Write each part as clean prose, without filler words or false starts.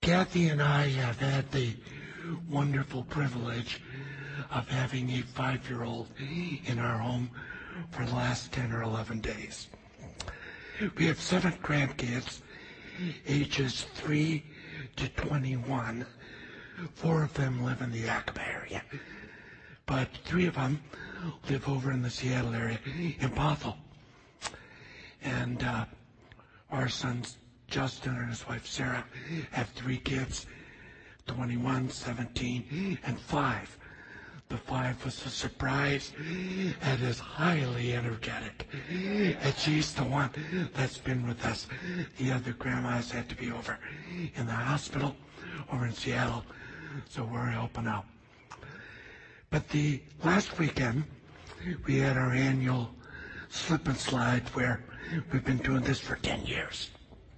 Kathy and I have had the wonderful privilege of having a 5-year-old in our home for the last 10 or 11 days. We have 7 grandkids, ages 3 to 21. 4 of them live in the Yakima area, but 3 of them live over in the Seattle area in Bothell. And our sons, Justin and his wife Sarah, have 3 kids, 21, 17, and 5. The 5 was a surprise and is highly energetic. And she's the one that's been with us. The other grandmas had to be over in the hospital over in Seattle, so we're helping out. But the last weekend, we had our annual slip and slide where we've been doing this for 10 years.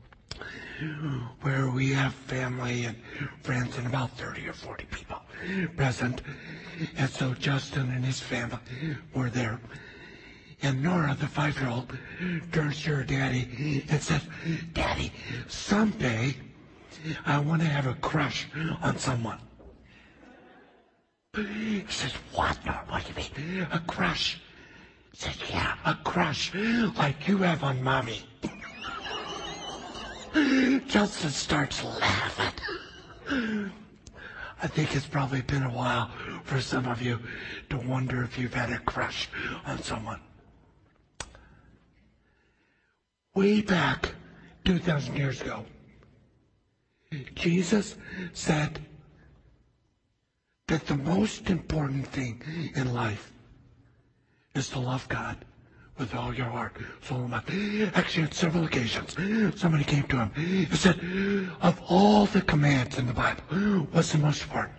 Where we have family and friends and about 30 or 40 people present. And so Justin and his family were there. And Nora, the 5-year-old, turns to her daddy and says, "Daddy, someday I want to have a crush on someone." He says, "What, Nora? What do you mean? A crush?" He says, "Yeah, a crush like you have on Mommy." Justin starts laughing. I think it's probably been a while for some of you to wonder if you've had a crush on someone. Way back 2,000 years ago, Jesus said that the most important thing in life is to love God with all your heart, soul, and mind. Actually, on several occasions, somebody came to him and said, "Of all the commands in the Bible, what's the most important?"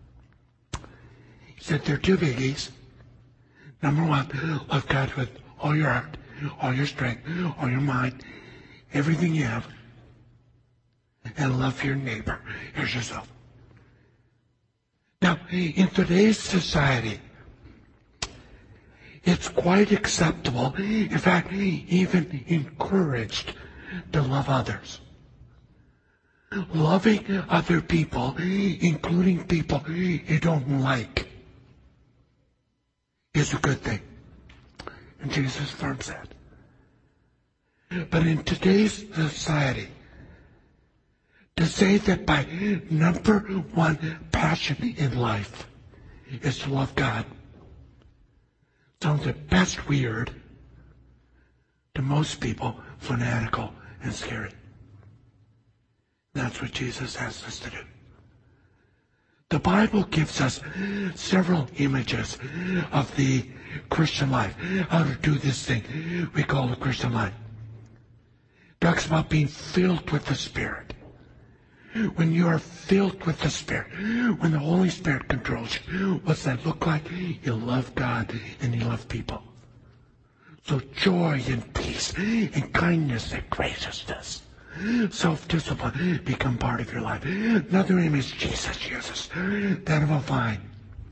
He said, "There are 2 biggies. Number 1, love God with all your heart, all your strength, all your mind, everything you have, and love your neighbor as yourself." Now, in today's society, it's quite acceptable, in fact, even encouraged to love others. Loving other people, including people you don't like, is a good thing. And Jesus affirms that. But in today's society, to say that my number 1 passion in life is to love God sounds at best weird, to most people fanatical and scary. That's what Jesus asks us to do. The Bible gives us several images of the Christian life, how to do this thing we call the Christian life. It talks about being filled with the Spirit. When you are filled with the Spirit, when the Holy Spirit controls you, what's that look like? You love God and you love people. So joy and peace and kindness and graciousness, self-discipline become part of your life. Another image Jesus uses, that of a vine.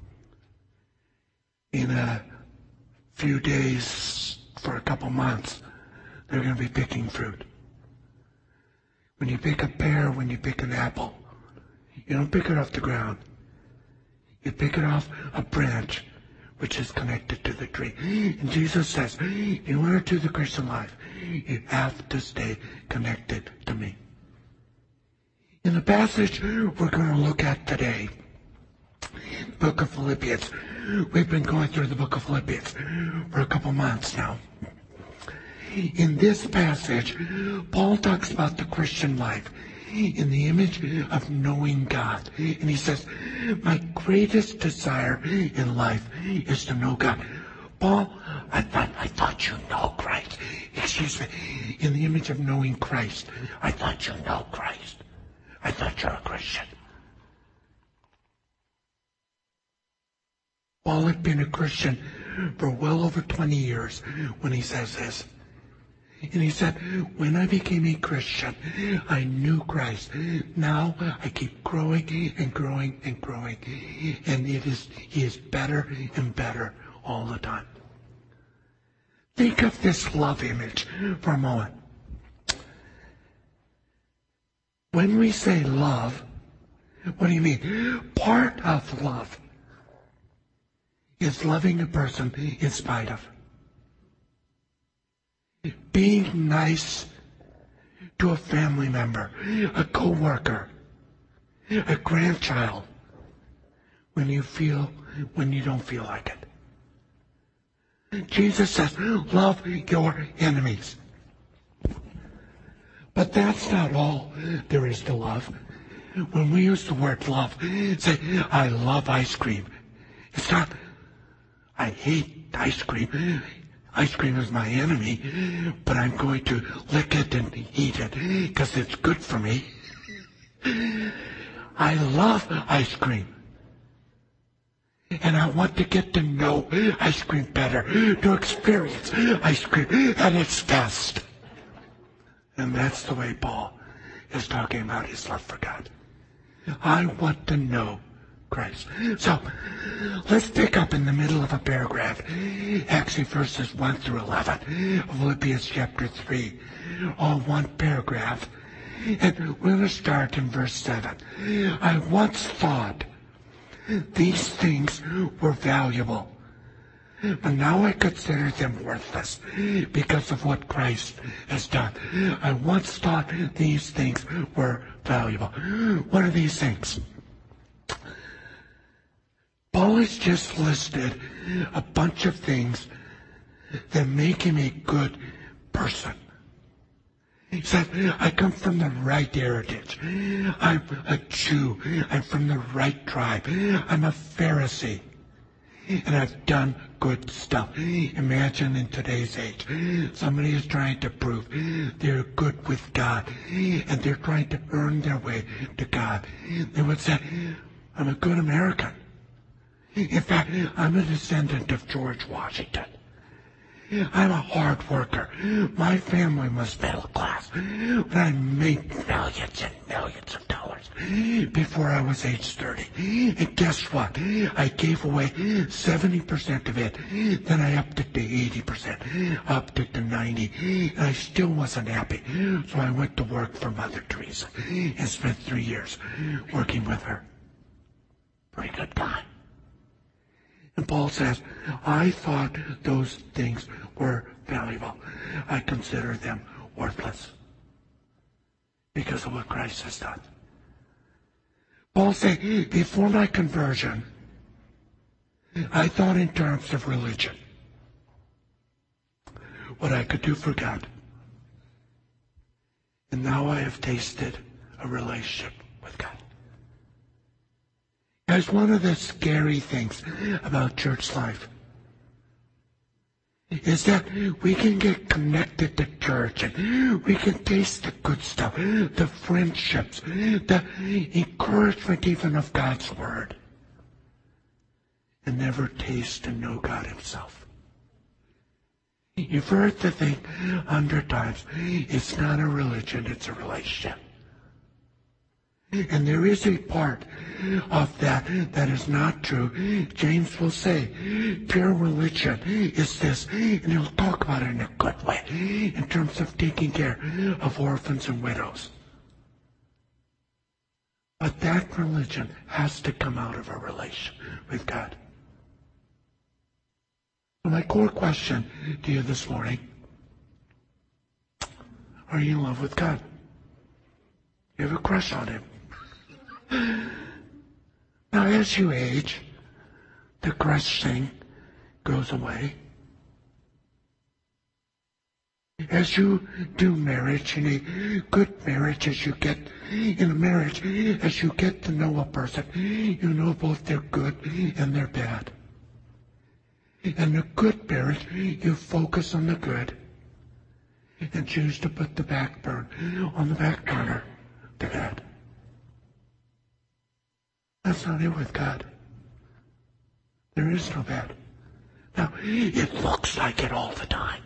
In a few days, for a couple months, they're going to be picking fruit. When you pick a pear, when you pick an apple, you don't pick it off the ground. You pick it off a branch which is connected to the tree. And Jesus says, in order to the Christian life, you have to stay connected to me. In the passage we're going to look at today, the book of Philippians. We've been going through the book of Philippians for a couple months now. In this passage, Paul talks about the Christian life in the image of knowing God. And he says, my greatest desire in life is to know God. Paul, I thought you know Christ. Excuse me. In the image of knowing Christ, I thought you know Christ. I thought you're a Christian. Paul had been a Christian for well over 20 years when he says this. And he said, when I became a Christian, I knew Christ. Now I keep growing and growing and growing. And he is better and better all the time. Think of this love image for a moment. When we say love, What do you mean? Part of love is loving a person in spite of. Being nice to a family member, a co-worker, a grandchild, when you don't feel like it. Jesus says, love your enemies. But that's not all there is to love. When we use the word love, say, I love ice cream. It's not, I hate ice cream. Ice cream is my enemy, but I'm going to lick it and eat it because it's good for me. I love ice cream. And I want to get to know ice cream better, to experience ice cream at its best. And that's the way Paul is talking about his love for God. I want to know Christ. So, let's pick up in the middle of a paragraph, actually verses 1 through 11, of Philippians chapter 3, all one paragraph. And we're going to start in verse 7. I once thought these things were valuable, but now I consider them worthless because of what Christ has done. I once thought these things were valuable. What are these things? Paul has just listed a bunch of things that make him a good person. He said, I come from the right heritage. I'm a Jew. I'm from the right tribe. I'm a Pharisee. And I've done good stuff. Imagine in today's age, somebody is trying to prove they're good with God, and they're trying to earn their way to God. They would say, I'm a good American. In fact, I'm a descendant of George Washington. I'm a hard worker. My family was middle class, but I made millions and millions of dollars before I was age 30. And guess what? I gave away 70% of it. Then I upped it to 80%, upped it to 90%, and I still wasn't happy. So I went to work for Mother Teresa and spent 3 years working with her. Pretty good guy. And Paul says, I thought those things were valuable. I consider them worthless because of what Christ has done. Paul said, before my conversion, I thought in terms of religion, what I could do for God. And now I have tasted a relationship with God. Guys, one of the scary things about church life is that we can get connected to church and we can taste the good stuff, the friendships, the encouragement even of God's Word, and never taste and know God Himself. You've heard the thing 100 times. It's not a religion, it's a relationship. And there is a part of that that is not true. James will say, pure religion is this, and he'll talk about it in a good way, in terms of taking care of orphans and widows. But that religion has to come out of a relation with God. So my core question to you this morning, are you in love with God? You have a crush on Him? Now, as you age, the crush thing goes away. As you do marriage, in a good marriage, as you get in a marriage, as you get to know a person, you know both their good and their bad. In a good marriage, you focus on the good and choose to put the back burner the bad. That's not it with God. There is no bad. Now, it looks like it all the time.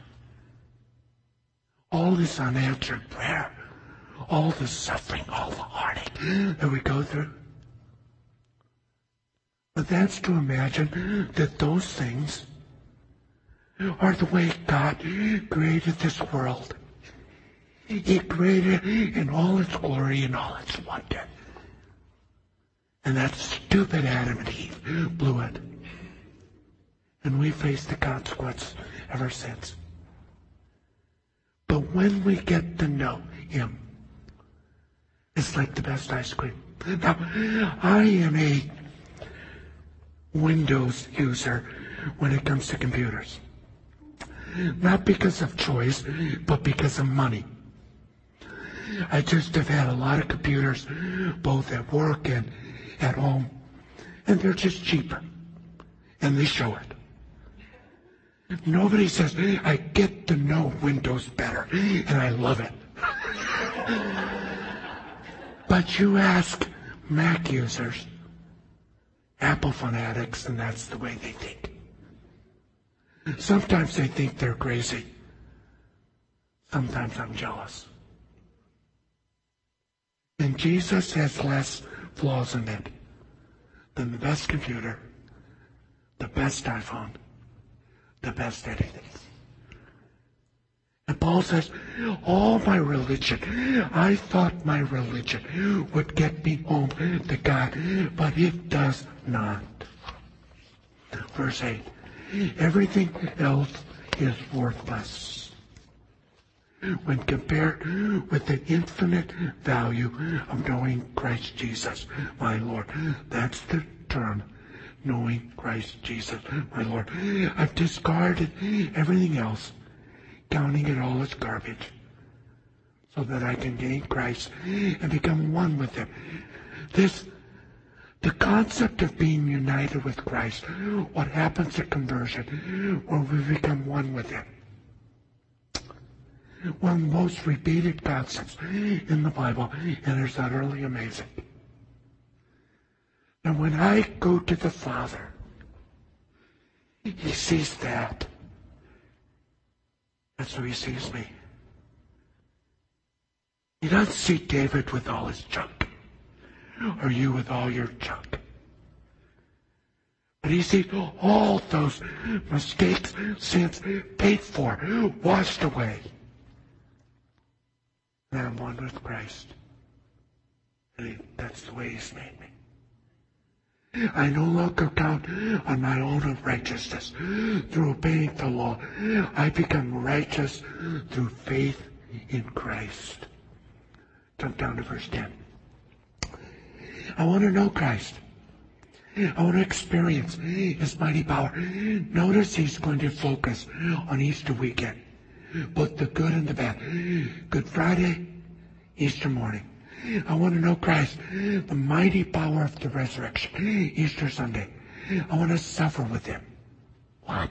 All this unanswered prayer, all the suffering, all the heartache that we go through. But that's to imagine that those things are the way God created this world. He created it in all its glory and all its wonder. And that stupid Adam and Eve blew it. And we faced the consequence ever since. But when we get to know Him, it's like the best ice cream. Now, I am a Windows user when it comes to computers. Not because of choice, but because of money. I just have had a lot of computers, both at work and at home, and they're just cheaper. And they show it. Nobody says, I get to know Windows better, and I love it. But you ask Mac users, Apple fanatics, and that's the way they think. Sometimes they think they're crazy. Sometimes I'm jealous. And Jesus has less flaws in it than the best computer, the best iPhone, the best anything. And Paul says, all my religion, I thought my religion would get me home to God, but it does not. Verse 8, everything else is worthless when compared with the infinite value of knowing Christ Jesus, my Lord. That's the term, knowing Christ Jesus, my Lord. I've discarded everything else, counting it all as garbage, so that I can gain Christ and become one with Him. The concept of being united with Christ, what happens at conversion, where we become one with Him. One of the most repeated concepts in the Bible, and it's utterly amazing. And when I go to the Father, He sees that. That's how He sees me. He doesn't see David with all his junk, or you with all your junk. But He sees all those mistakes, sins paid for, washed away. And I'm one with Christ. And that's the way He's made me. I no longer count on my own righteousness through obeying the law. I become righteous through faith in Christ. Jump down to verse 10. I want to know Christ. I want to experience His mighty power. Notice He's going to focus on Easter weekend, both the good and the bad. Good Friday, Easter morning. I want to know Christ, the mighty power of the resurrection, Easter Sunday. I want to suffer with Him. What?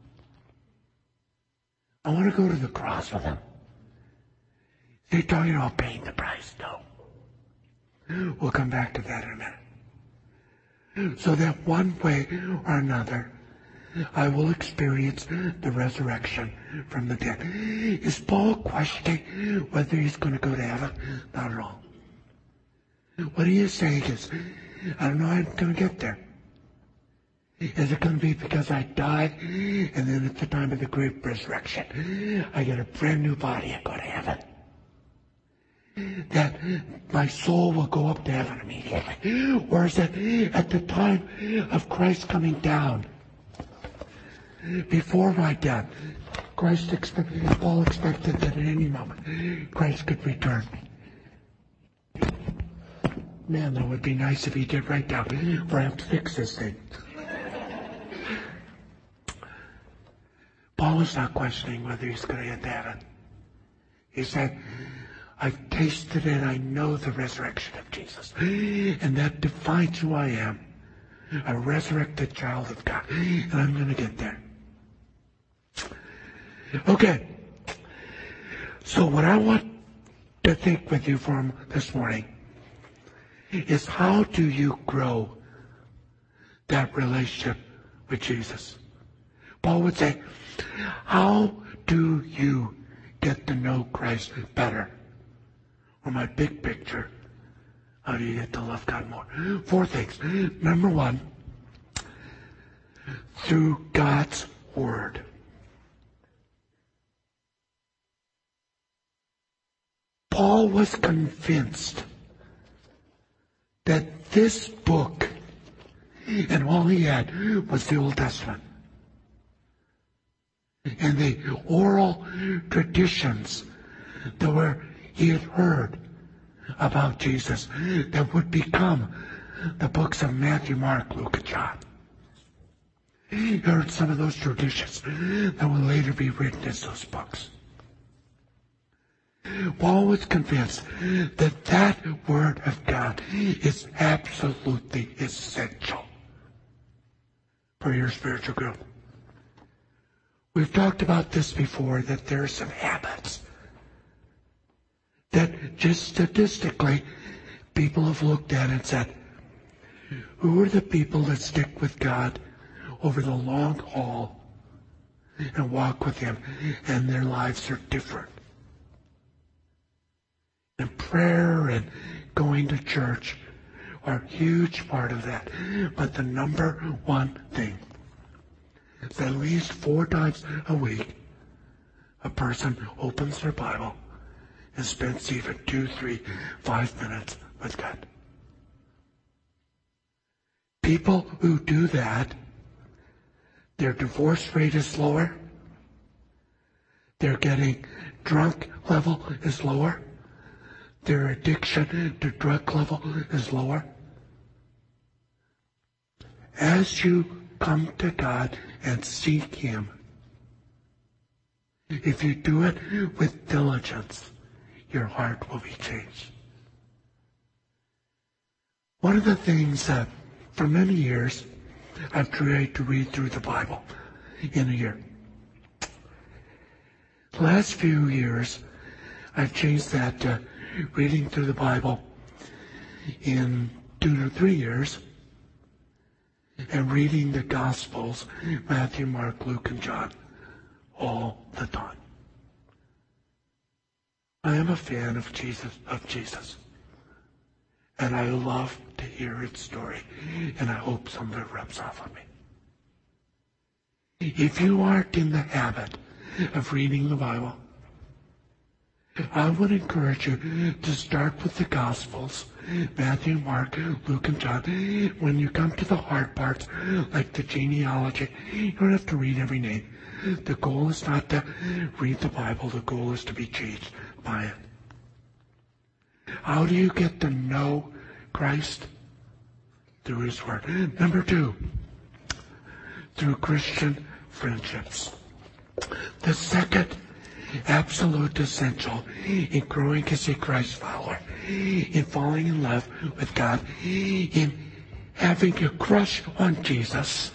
I want to go to the cross with Him. They're talking about paying the price. No. We'll come back to that in a minute. So that one way or another, I will experience the resurrection from the dead. Is Paul questioning whether he's going to go to heaven? Not at all. What he is saying is, I don't know how I'm going to get there. Is it going to be because I died, and then at the time of the great resurrection, I get a brand new body and go to heaven? That my soul will go up to heaven immediately? Or is it at the time of Christ coming down, before my death? Paul expected that at any moment Christ could return. Man, that would be nice if He did right now, for I have to fix this thing. Paul is not questioning whether he's going to get to heaven. He said, I've tasted it, I know the resurrection of Jesus. And that defines who I am. A resurrected child of God. And I'm going to get there. Okay. So what I want to think with you from this morning is, how do you grow that relationship with Jesus? Paul would say, how do you get to know Christ better? Or my big picture, how do you get to love God more? 4 things. Number 1, through God's Word. Paul was convinced that this book, and all he had was the Old Testament. And the oral traditions that he had heard about Jesus that would become the books of Matthew, Mark, Luke, and John. He heard some of those traditions that would later be written as those books. Paul was convinced that that Word of God is absolutely essential for your spiritual growth. We've talked about this before, that there are some habits that just statistically people have looked at and said, who are the people that stick with God over the long haul and walk with Him, and their lives are different? And prayer and going to church are a huge part of that. But the number one thing is at least 4 times a week, a person opens their Bible and spends even 2, 3, 5 minutes with God. People who do that, their divorce rate is lower, their getting drunk level is lower, their addiction to drug level is lower. As you come to God and seek Him, if you do it with diligence, your heart will be changed. One of the things that for many years I've tried to read through the Bible in a year. The last few years I've changed that to reading through the Bible in 2 to 3 years and reading the Gospels, Matthew, Mark, Luke, and John, all the time. I am a fan of Jesus, and I love to hear its story, and I hope some of it rubs off on me. If you aren't in the habit of reading the Bible, I would encourage you to start with the Gospels, Matthew, Mark, Luke, and John. When you come to the hard parts, like the genealogy, you don't have to read every name. The goal is not to read the Bible. The goal is to be changed by it. How do you get to know Christ? Through His Word. Number 2, through Christian friendships. The second absolute essential in growing as a Christ follower, in falling in love with God, in having a crush on Jesus,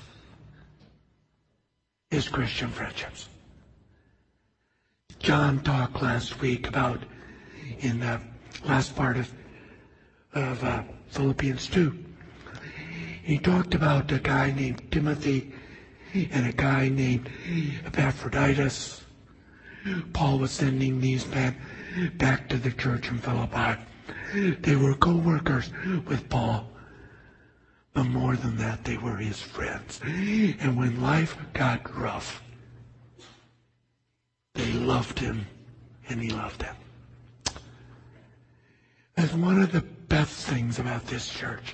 is Christian friendships. John talked last week about, in the last part of Philippians 2, he talked about a guy named Timothy and a guy named Epaphroditus. Paul was sending these men back to the church in Philippi. They were co-workers with Paul, but more than that, they were his friends. And when life got rough, they loved him, and he loved them. As one of the best things about this church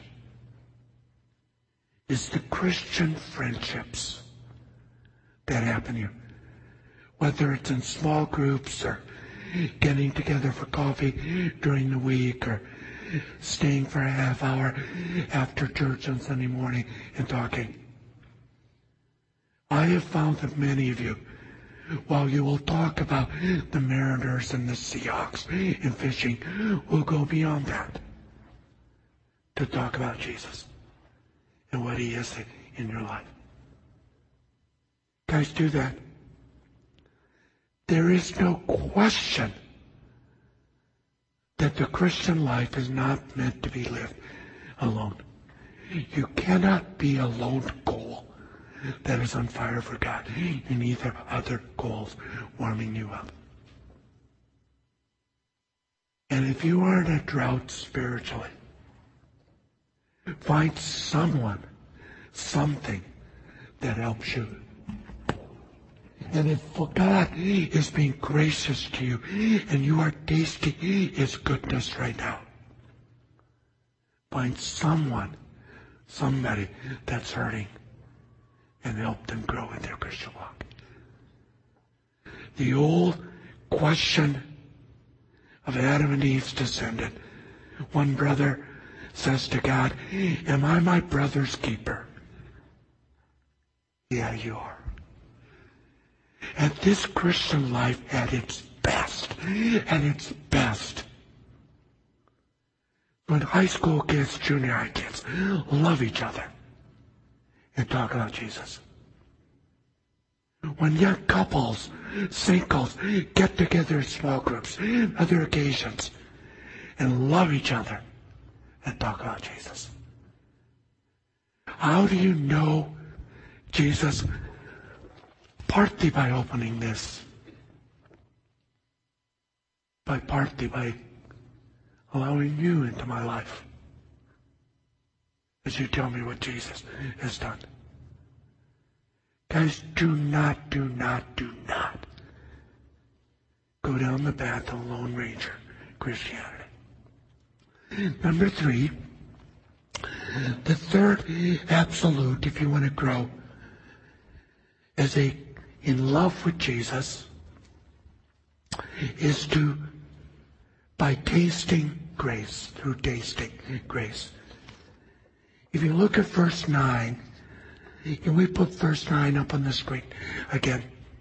is the Christian friendships that happen here. Whether it's in small groups or getting together for coffee during the week or staying for a half hour after church on Sunday morning and talking. I have found that many of you, while you will talk about the Mariners and the Seahawks and fishing, will go beyond that to talk about Jesus and what He is in your life. Guys, do that. There is no question that the Christian life is not meant to be lived alone. You cannot be a lone goal that is on fire for God. You need other goals warming you up. And if you are in a drought spiritually, find someone, something that helps you. And if God is being gracious to you and you are tasting His goodness right now, find somebody that's hurting, and help them grow in their Christian walk. The old question of Adam and Eve's descendant. One brother says to God, "Am I my brother's keeper?" Yeah, you are. And this Christian life at its best, when high school kids, junior high kids love each other and talk about Jesus. When young couples, singles, get together in small groups, other occasions, and love each other and talk about Jesus. How do you know Jesus? Partly by opening this. Partly by allowing you into my life. As you tell me what Jesus has done. Guys, do not go down the path of Lone Ranger Christianity. Number 3, the third absolute, if you want to grow, in love with Jesus, is by tasting grace, through tasting grace. If you look at verse 9, can we put verse 9 up on the screen again?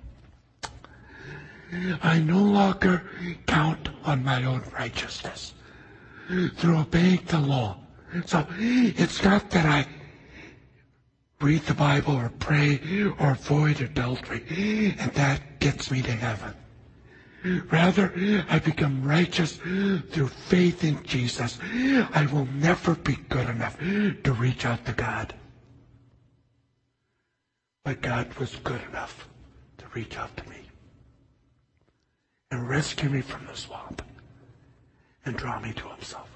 I no longer count on my own righteousness through obeying the law. So it's not that I read the Bible or pray or avoid adultery and that gets me to heaven. Rather, I become righteous through faith in Jesus. I will never be good enough to reach out to God. But God was good enough to reach out to me and rescue me from the swamp and draw me to himself.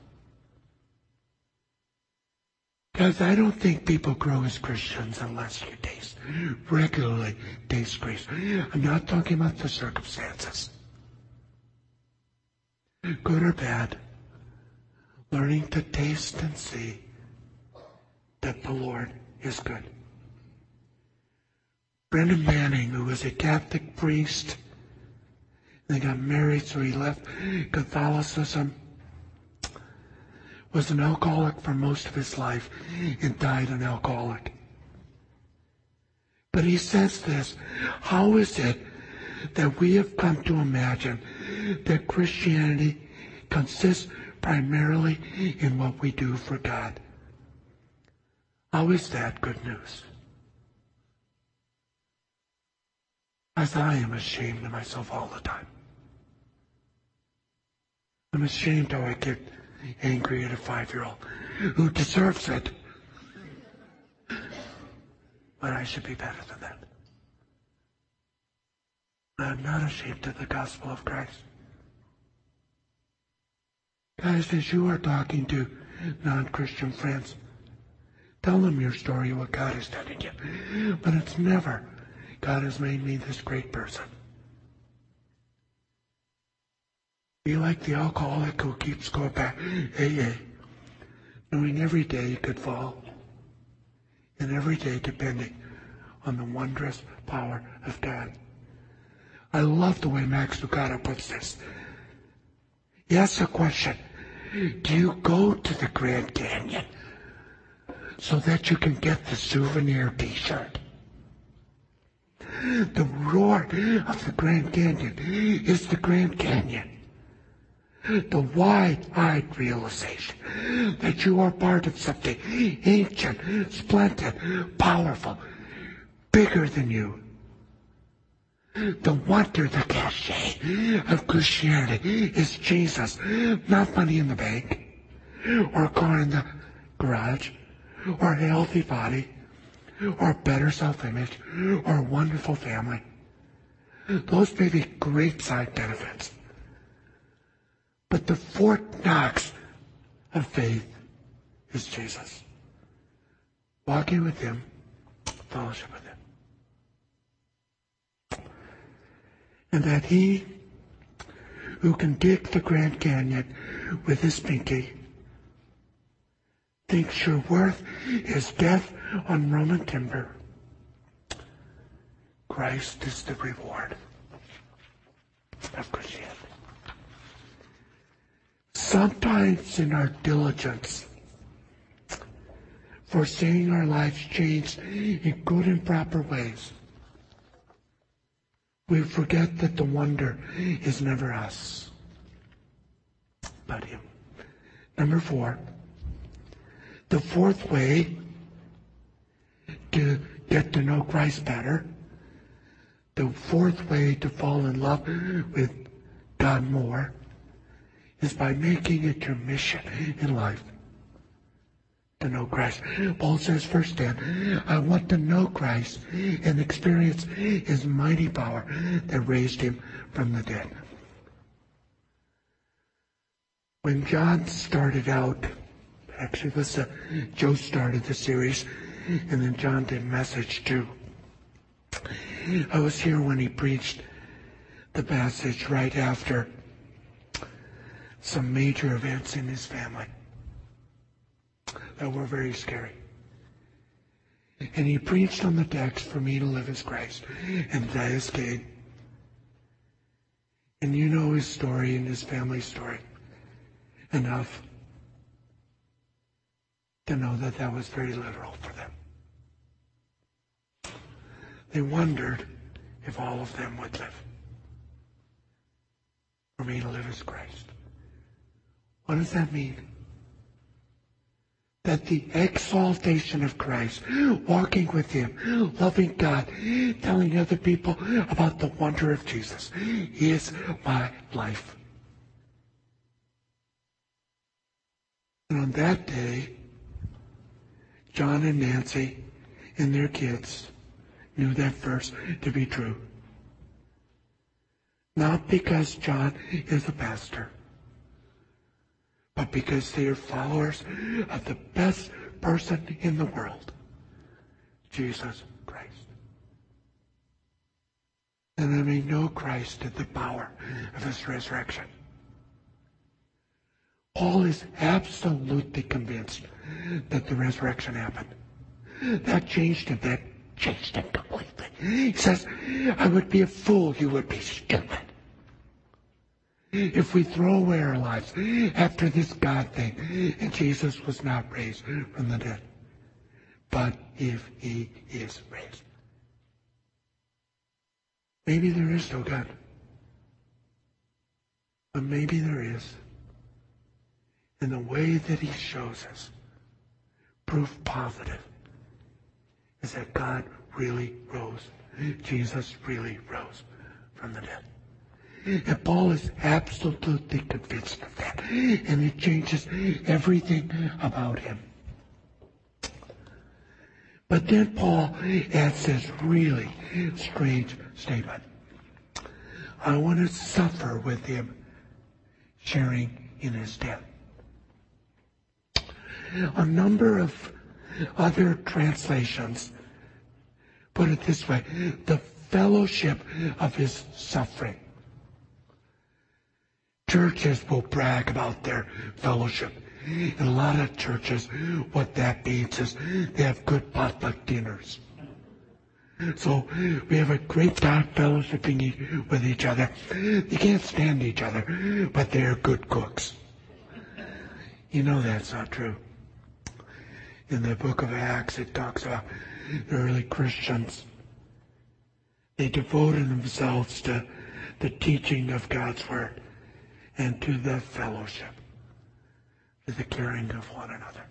Guys, I don't think people grow as Christians unless you regularly taste grace. I'm not talking about the circumstances. Good or bad, learning to taste and see that the Lord is good. Brendan Manning, who was a Catholic priest, they got married, so he left Catholicism, was an alcoholic for most of his life and died an alcoholic. But he says this, how is it that we have come to imagine that Christianity consists primarily in what we do for God? How is that good news? As I am ashamed of myself all the time. I'm ashamed how I get angry at a 5-year-old who deserves it. But I should be better than that. I'm not ashamed of the gospel of Christ. Guys, as you are talking to non-Christian friends, tell them your story of what God has done in you. But it's never, God has made me this great person. Be like the alcoholic who keeps going back, AA, knowing every day he could fall, and every day depending on the wondrous power of God. I love the way Max Lucado puts this. He asks a question, do you go to the Grand Canyon so that you can get the souvenir t-shirt? The roar of the Grand Canyon is the Grand Canyon. The wide-eyed realization that you are part of something ancient, splendid, powerful, bigger than you. The wonder, the cachet of Christianity is Jesus, not money in the bank, or a car in the garage, or a healthy body, or a better self-image, or a wonderful family. Those may be great side benefits. But the Fort Knox of faith is Jesus. Walking with him, fellowship with him. And that he who can dig the Grand Canyon with his pinky thinks your worth is death on Roman timber, Christ is the reward of Christianity. Sometimes in our diligence for seeing our lives changed in good and proper ways, we forget that the wonder is never us, but Him. Number 4, the fourth way to get to know Christ better, the fourth way to fall in love with God more, is by making it your mission in life to know Christ. Paul says, verse 10, I want to know Christ and experience His mighty power that raised Him from the dead. When John started out, actually Joe started the series, and then John did message too. I was here when he preached the passage right after some major events in his family that were very scary. And he preached on the text, for me to live as Christ and die as gain. And you know his story and his family story enough to know that that was very literal for them. They wondered if all of them would live. For me to live as Christ. What does that mean? That the exaltation of Christ, walking with Him, loving God, telling other people about the wonder of Jesus, is my life. And on that day, John and Nancy and their kids knew that verse to be true. Not because John is a pastor, but because they are followers of the best person in the world, Jesus Christ. And they may know Christ and the power of His resurrection. Paul is absolutely convinced that the resurrection happened. That changed him. That changed him completely. He says, I would be a fool, you would be stupid, if we throw away our lives after this God thing, and Jesus was not raised from the dead. But if He is raised, maybe there is no God. But maybe there is. And the way that He shows us, proof positive, is that God really rose. Jesus really rose from the dead. And Paul is absolutely convinced of that. And it changes everything about him. But then Paul adds this really strange statement. I want to suffer with Him, sharing in His death. A number of other translations put it this way: the fellowship of His suffering. Churches will brag about their fellowship. In a lot of churches, what that means is they have good potluck dinners. So we have a great time fellowshipping with each other. They can't stand each other, but they're good cooks. You know that's not true. In the book of Acts, it talks about the early Christians. They devoted themselves to the teaching of God's Word and to the fellowship, to the caring of one another.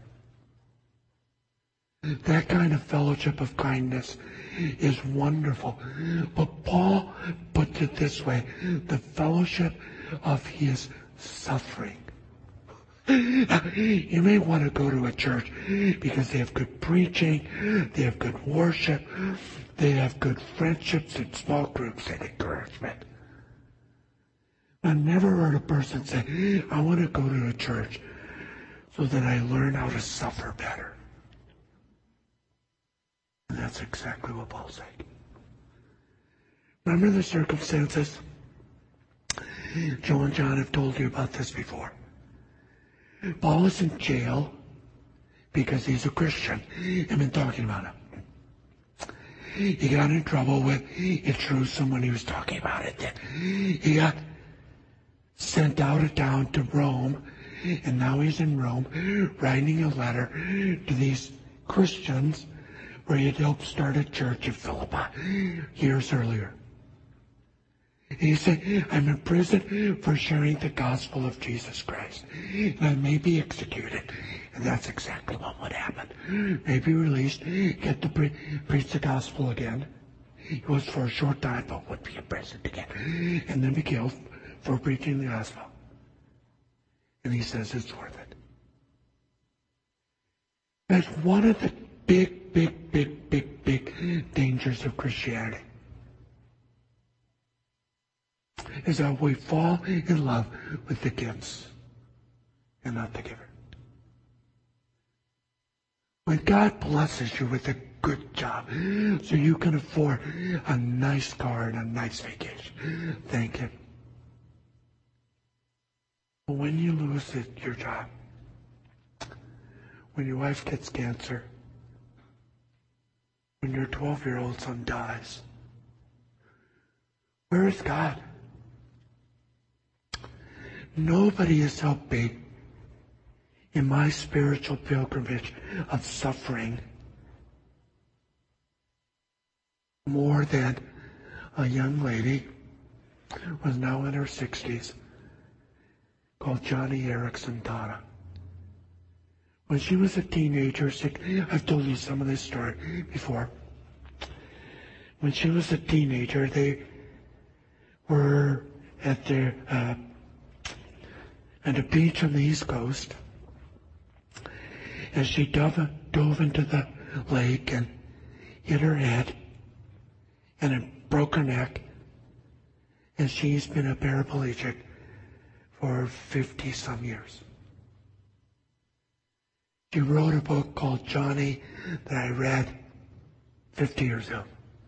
That kind of fellowship of kindness is wonderful. But Paul puts it this way: the fellowship of His suffering. You may want to go to a church because they have good preaching, they have good worship, they have good friendships and small groups and encouragement. I never heard a person say, I want to go to a church so that I learn how to suffer better. And that's exactly what Paul's saying. Remember the circumstances? Joe and John have told you about this before. Paul is in jail because he's a Christian. I've been talking about him. He got in trouble with Jerusalem when he was talking about it. Then he got sent out of town to Rome, and now he's in Rome writing a letter to these Christians where he had helped start a church in Philippi years earlier. And he said, I'm in prison for sharing the gospel of Jesus Christ, and I may be executed. And that's exactly what would happen. May be released, get to preach the gospel again. It was for a short time, but would be imprisoned again, and then be killed for preaching the gospel. And he says it's worth it. That's one of the big dangers of Christianity, is that we fall in love with the gifts and not the giver. When God blesses you with a good job so you can afford a nice car and a nice vacation, thank Him. But when you lose your job, when your wife gets cancer, when your 12-year-old son dies, where is God? Nobody has helped me in my spiritual pilgrimage of suffering more than a young lady who was now in her 60s called Johnny Erickson Donna. When she was a teenager, I've told you some of this story before. When she was a teenager, they were at a beach on the East Coast, and she dove into the lake and hit her head, and it broke her neck, and she's been a paraplegic for 50-some years. She wrote a book called Johnny that I read 50 years ago.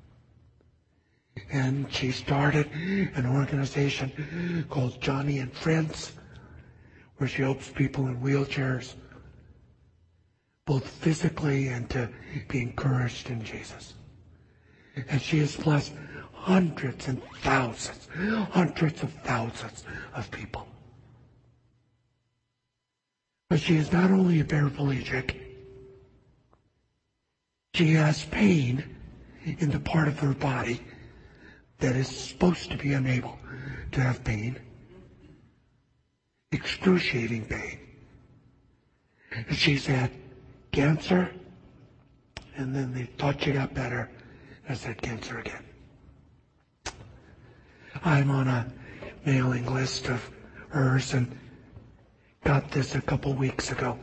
And she started an organization called Johnny and Friends, where she helps people in wheelchairs, both physically and to be encouraged in Jesus. And she has blessed hundreds of thousands of people. But she is not only a paraplegic, she has pain in the part of her body that is supposed to be unable to have pain. Excruciating pain. And she's had cancer, and then they thought she got better, and said cancer again. I'm on a mailing list of hers and got this a couple weeks ago.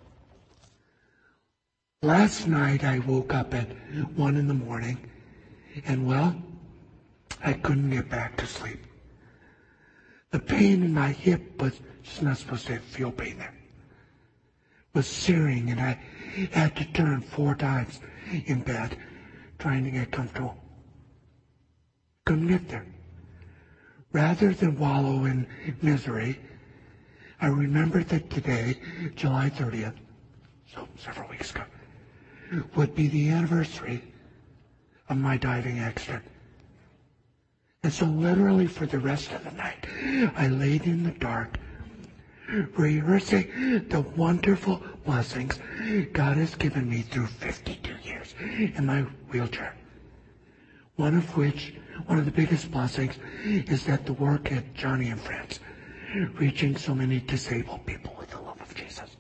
Last night I woke up at 1 a.m, and well, I couldn't get back to sleep. The pain in my hip was just not supposed to feel pain there. It was searing, and I had to turn 4 times in bed trying to get comfortable. Couldn't get there. Rather than wallow in misery, I remembered that today, July 30th, so several weeks ago, would be the anniversary of my diving accident. And so literally for the rest of the night, I laid in the dark, rehearsing the wonderful blessings God has given me through 52 years in my wheelchair. One of the biggest blessings is that the work at Johnny and Friends, reaching so many disabled people with the love of Jesus.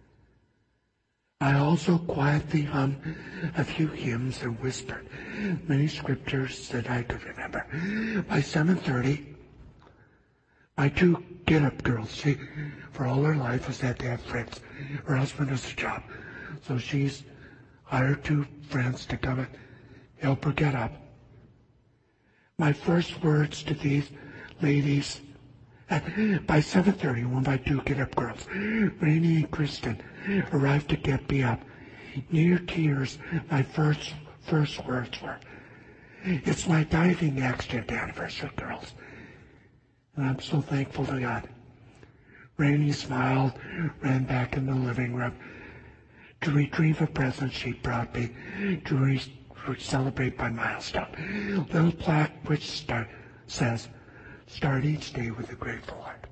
I also quietly hummed a few hymns and whispered many scriptures that I could remember. By 7:30, my 2 get-up girls, she, for all her life, has had to have friends. Her husband has a job, so she's hired 2 friends to come and help her get up. My first words to these ladies, by 7:30, when my 2 get-up girls, Rainey and Kristen, arrived to get me up, near tears, my first words were, "It's my diving accident anniversary, girls." And I'm so thankful to God. Rainey smiled, ran back in the living room, to retrieve a present she brought me, to celebrate my milestone. Little plaque which says, start each day with a grateful heart.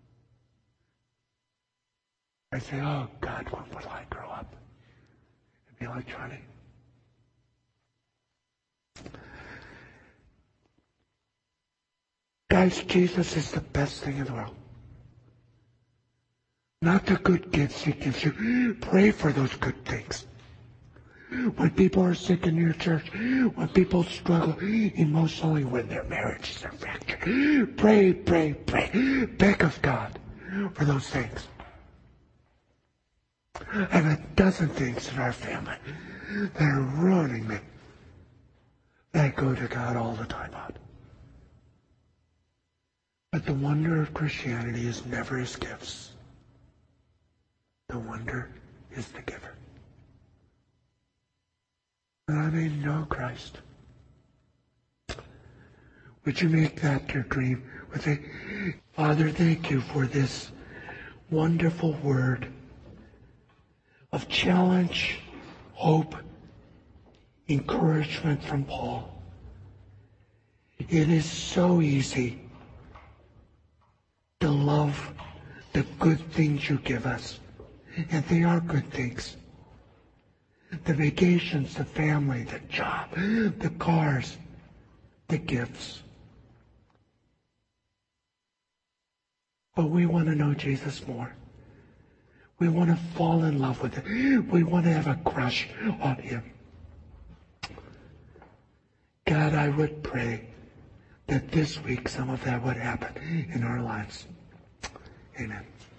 I say, oh God, when will I grow up and be like Johnny? Guys, Jesus is the best thing in the world. Not the good gifts he gives you. Pray for those good things. When people are sick in your church, when people struggle emotionally, when their marriages are fractured, pray, pray, pray. Beg of God for those things. And a dozen things in our family that are ruining me, that I go to God all the time on. But the wonder of Christianity is never his gifts. The wonder is the giver. And I may know Christ. Would you make that your dream with me? Father, thank you for this wonderful word of challenge, hope, encouragement from Paul. It is so easy to love the good things you give us. And they are good things. The vacations, the family, the job, the cars, the gifts. But we want to know Jesus more. We want to fall in love with him. We want to have a crush on him. God, I would pray that this week some of that would happen in our lives. Amen.